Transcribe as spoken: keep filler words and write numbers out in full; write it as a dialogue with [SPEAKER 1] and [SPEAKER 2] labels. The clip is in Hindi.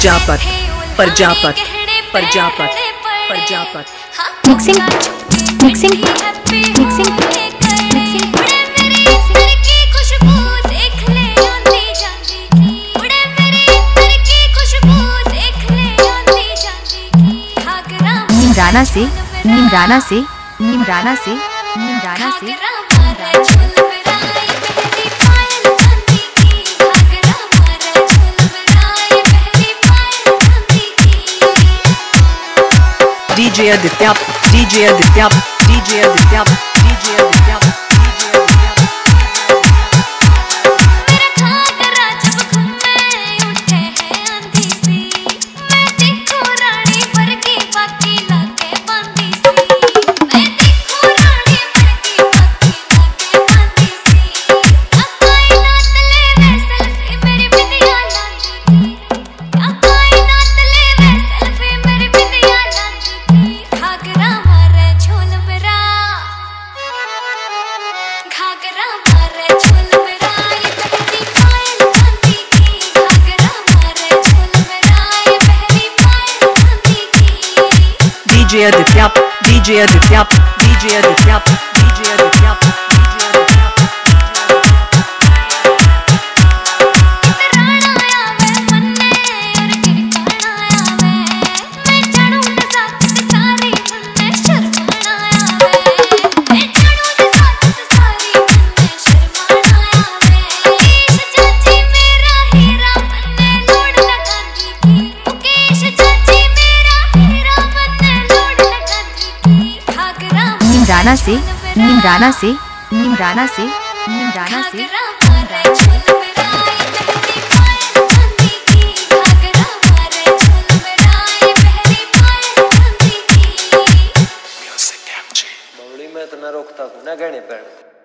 [SPEAKER 1] Prajapat Prajapat Prajapat Prajapat
[SPEAKER 2] mixing mixing mixing mixing Neemrana से निमराना से निमराना से निमराना से
[SPEAKER 1] DJ Aditya DJ Aditya DJ Aditya DJ Aditya DJ Aditya DJ Aditya DJ Aditya DJ Aditya
[SPEAKER 2] Neemrana से निमराना से निमराना से निमराना से
[SPEAKER 3] बबड़ी में इतना रोकता हूँ ना गहने पैर